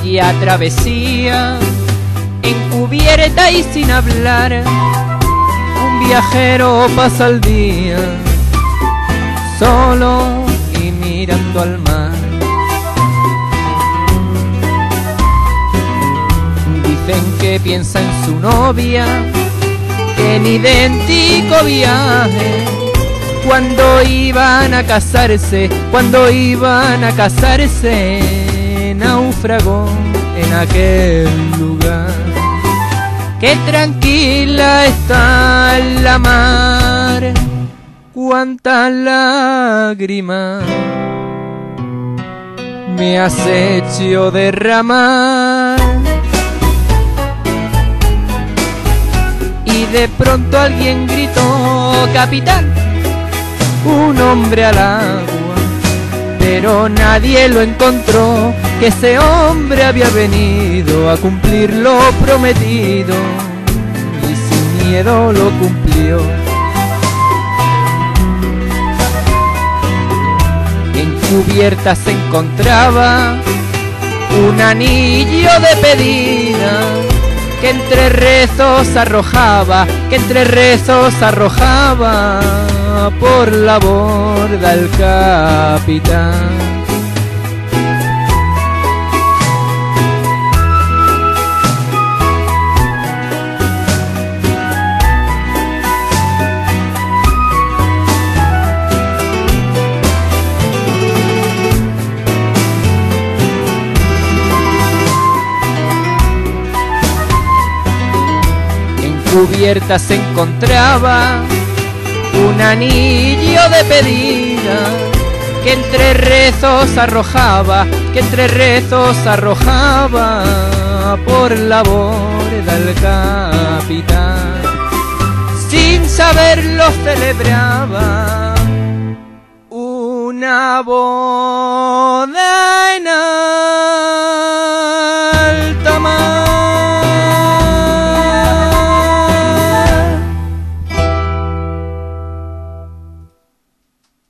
y a travesía, encubierta y sin hablar, un viajero pasa el día, solo y mirando al mar. Dicen que piensa en su novia, en idéntico viaje, cuando iban a casarse, naufragó en aquel lugar. Qué tranquila está la mar, cuántas lágrimas me has hecho derramar. Y de pronto alguien gritó: capitán, un hombre al agua. Pero nadie lo encontró, que ese hombre había venido a cumplir lo prometido, y sin miedo lo cumplió. Encubierta se encontraba un anillo de pedida, que entre rezos arrojaba, por la borda el capitán. Encubierta se encontraba un anillo de pedida, que entre rezos arrojaba, por la borda el capitán. Sin saberlo celebraba una boda